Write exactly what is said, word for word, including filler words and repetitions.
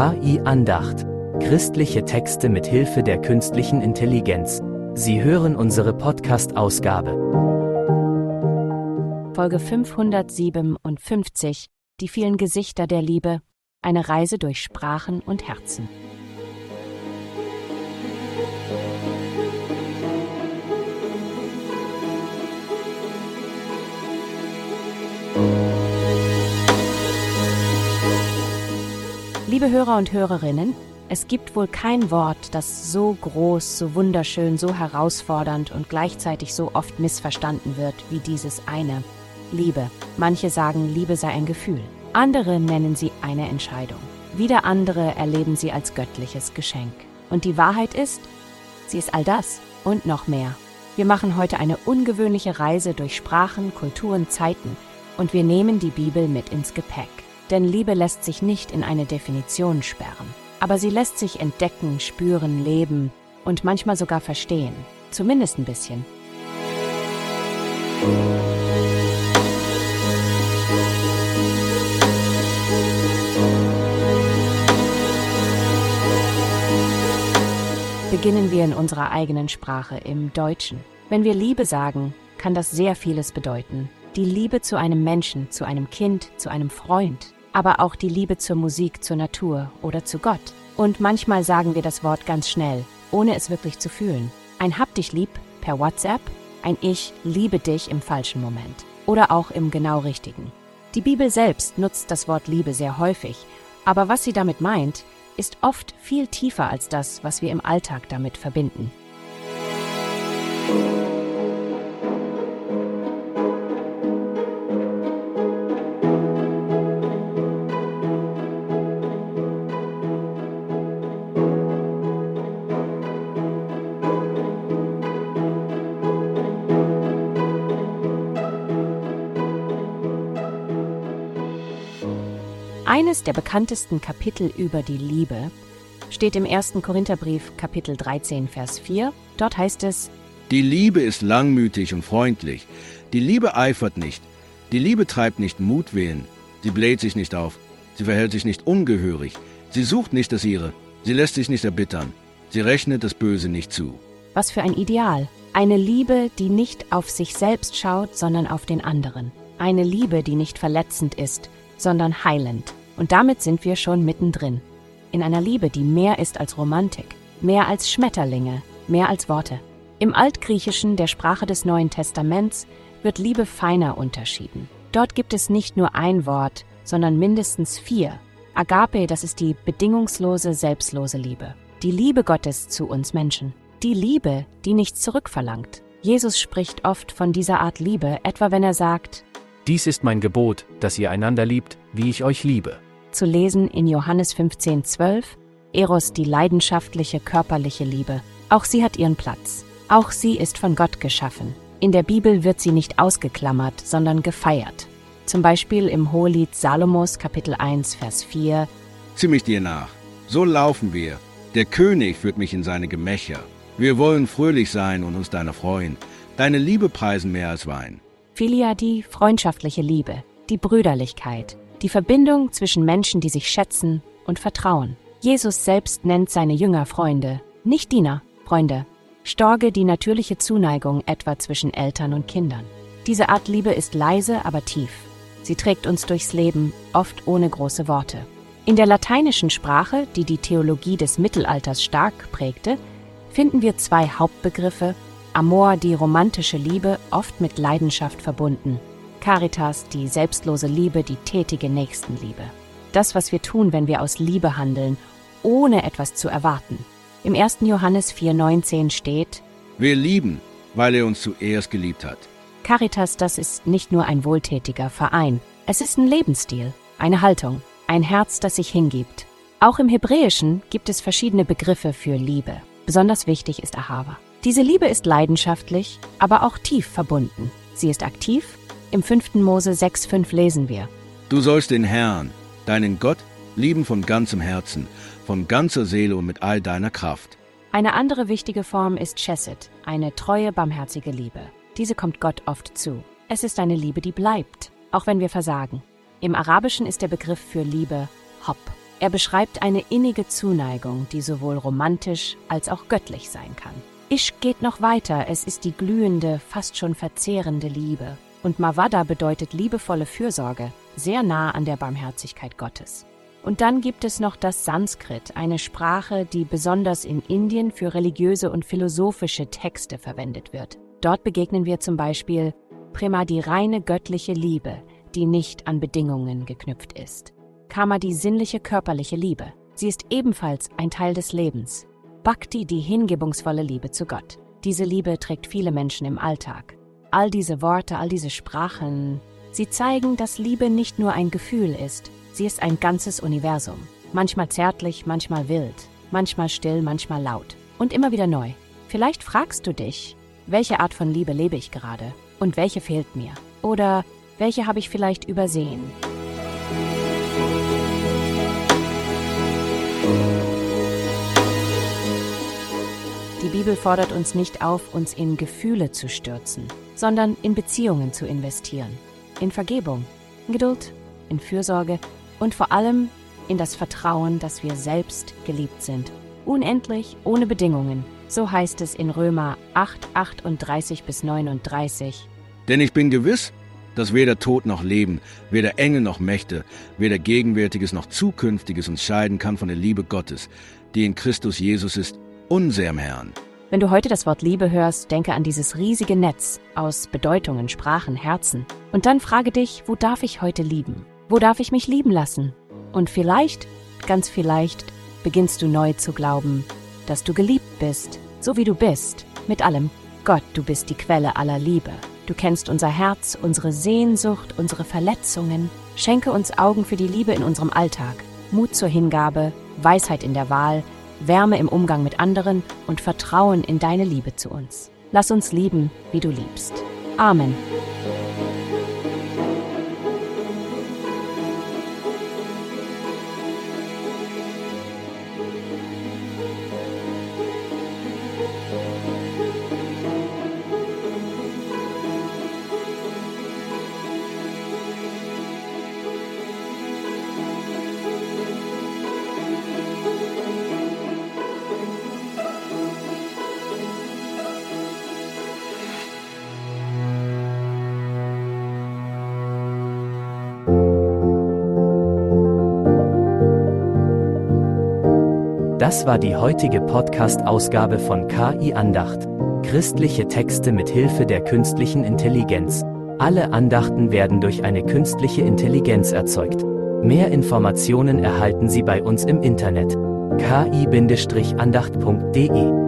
K I-Andacht. Christliche Texte mit Hilfe der künstlichen Intelligenz. Sie hören unsere Podcast-Ausgabe. Folge fünfhundertsiebenundfünfzig. Die vielen Gesichter der Liebe. Eine Reise durch Sprachen und Herzen. Liebe Hörer und Hörerinnen, es gibt wohl kein Wort, das so groß, so wunderschön, so herausfordernd und gleichzeitig so oft missverstanden wird wie dieses eine: Liebe. Manche sagen, Liebe sei ein Gefühl. Andere nennen sie eine Entscheidung. Wieder andere erleben sie als göttliches Geschenk. Und die Wahrheit ist, sie ist all das und noch mehr. Wir machen heute eine ungewöhnliche Reise durch Sprachen, Kulturen, Zeiten und wir nehmen die Bibel mit ins Gepäck. Denn Liebe lässt sich nicht in eine Definition sperren. Aber sie lässt sich entdecken, spüren, leben und manchmal sogar verstehen. Zumindest ein bisschen. Beginnen wir in unserer eigenen Sprache, im Deutschen. Wenn wir Liebe sagen, kann das sehr vieles bedeuten. Die Liebe zu einem Menschen, zu einem Kind, zu einem Freund. Aber auch die Liebe zur Musik, zur Natur oder zu Gott. Und manchmal sagen wir das Wort ganz schnell, ohne es wirklich zu fühlen. Ein Hab dich lieb per WhatsApp, ein Ich liebe dich im falschen Moment. Oder auch im genau richtigen. Die Bibel selbst nutzt das Wort Liebe sehr häufig, aber was sie damit meint, ist oft viel tiefer als das, was wir im Alltag damit verbinden. Eines der bekanntesten Kapitel über die Liebe steht im ersten Korintherbrief, Kapitel dreizehn, Vers vier. Dort heißt es: Die Liebe ist langmütig und freundlich. Die Liebe eifert nicht. Die Liebe treibt nicht Mutwillen. Sie bläht sich nicht auf. Sie verhält sich nicht ungehörig. Sie sucht nicht das Ihre. Sie lässt sich nicht erbittern. Sie rechnet das Böse nicht zu. Was für ein Ideal. Eine Liebe, die nicht auf sich selbst schaut, sondern auf den anderen. Eine Liebe, die nicht verletzend ist, sondern heilend. Und damit sind wir schon mittendrin. In einer Liebe, die mehr ist als Romantik, mehr als Schmetterlinge, mehr als Worte. Im Altgriechischen, der Sprache des Neuen Testaments, wird Liebe feiner unterschieden. Dort gibt es nicht nur ein Wort, sondern mindestens vier. Agape, das ist die bedingungslose, selbstlose Liebe. Die Liebe Gottes zu uns Menschen. Die Liebe, die nichts zurückverlangt. Jesus spricht oft von dieser Art Liebe, etwa wenn er sagt: Dies ist mein Gebot, dass ihr einander liebt, wie ich euch liebe. Zu lesen in Johannes fünfzehn, zwölf, Eros, die leidenschaftliche, körperliche Liebe. Auch sie hat ihren Platz. Auch sie ist von Gott geschaffen. In der Bibel wird sie nicht ausgeklammert, sondern gefeiert. Zum Beispiel im Hohelied Salomos, Kapitel eins, Vers vier. Zieh mich dir nach. So laufen wir. Der König führt mich in seine Gemächer. Wir wollen fröhlich sein und uns deiner freuen. Deine Liebe preisen mehr als Wein. Philia, die freundschaftliche Liebe, die Brüderlichkeit, die Verbindung zwischen Menschen, die sich schätzen und vertrauen. Jesus selbst nennt seine Jünger Freunde, nicht Diener, Freunde. Storge, die natürliche Zuneigung etwa zwischen Eltern und Kindern. Diese Art Liebe ist leise, aber tief. Sie trägt uns durchs Leben, oft ohne große Worte. In der lateinischen Sprache, die die Theologie des Mittelalters stark prägte, finden wir zwei Hauptbegriffe: Amor, die romantische Liebe, oft mit Leidenschaft verbunden. Caritas, die selbstlose Liebe, die tätige Nächstenliebe. Das, was wir tun, wenn wir aus Liebe handeln, ohne etwas zu erwarten. Im ersten Johannes vier, neunzehn steht: Wir lieben, weil er uns zuerst geliebt hat. Caritas, das ist nicht nur ein wohltätiger Verein. Es ist ein Lebensstil, eine Haltung, ein Herz, das sich hingibt. Auch im Hebräischen gibt es verschiedene Begriffe für Liebe. Besonders wichtig ist Ahava. Diese Liebe ist leidenschaftlich, aber auch tief verbunden. Sie ist aktiv. Im fünften Mose sechs, fünf lesen wir: Du sollst den Herrn, deinen Gott, lieben von ganzem Herzen, von ganzer Seele und mit all deiner Kraft. Eine andere wichtige Form ist Chesed, eine treue, barmherzige Liebe. Diese kommt Gott oft zu. Es ist eine Liebe, die bleibt, auch wenn wir versagen. Im Arabischen ist der Begriff für Liebe Hob. Er beschreibt eine innige Zuneigung, die sowohl romantisch als auch göttlich sein kann. Ish geht noch weiter, es ist die glühende, fast schon verzehrende Liebe. Und Mavada bedeutet liebevolle Fürsorge, sehr nah an der Barmherzigkeit Gottes. Und dann gibt es noch das Sanskrit, eine Sprache, die besonders in Indien für religiöse und philosophische Texte verwendet wird. Dort begegnen wir zum Beispiel Prema, die reine göttliche Liebe, die nicht an Bedingungen geknüpft ist. Kama, die sinnliche körperliche Liebe. Sie ist ebenfalls ein Teil des Lebens. Bhakti, die hingebungsvolle Liebe zu Gott. Diese Liebe trägt viele Menschen im Alltag. All diese Worte, all diese Sprachen, sie zeigen, dass Liebe nicht nur ein Gefühl ist, sie ist ein ganzes Universum. Manchmal zärtlich, manchmal wild, manchmal still, manchmal laut und immer wieder neu. Vielleicht fragst du dich, welche Art von Liebe lebe ich gerade und welche fehlt mir? Oder welche habe ich vielleicht übersehen? Die Bibel fordert uns nicht auf, uns in Gefühle zu stürzen, sondern in Beziehungen zu investieren. In Vergebung, in Geduld, in Fürsorge und vor allem in das Vertrauen, dass wir selbst geliebt sind. Unendlich, ohne Bedingungen. So heißt es in Römer acht, achtunddreißig bis neununddreißig. Denn ich bin gewiss, dass weder Tod noch Leben, weder Engel noch Mächte, weder Gegenwärtiges noch Zukünftiges uns scheiden kann von der Liebe Gottes, die in Christus Jesus ist, unserem Herrn. Wenn du heute das Wort Liebe hörst, denke an dieses riesige Netz aus Bedeutungen, Sprachen, Herzen. Und dann frage dich, wo darf ich heute lieben? Wo darf ich mich lieben lassen? Und vielleicht, ganz vielleicht, beginnst du neu zu glauben, dass du geliebt bist, so wie du bist, mit allem. Gott, du bist die Quelle aller Liebe. Du kennst unser Herz, unsere Sehnsucht, unsere Verletzungen. Schenke uns Augen für die Liebe in unserem Alltag, Mut zur Hingabe, Weisheit in der Wahl, Wärme im Umgang mit anderen und Vertrauen in deine Liebe zu uns. Lass uns lieben, wie du liebst. Amen. Das war die heutige Podcast-Ausgabe von K I Andacht. Christliche Texte mit Hilfe der künstlichen Intelligenz. Alle Andachten werden durch eine künstliche Intelligenz erzeugt. Mehr Informationen erhalten Sie bei uns im Internet. k i Bindestrich andacht punkt de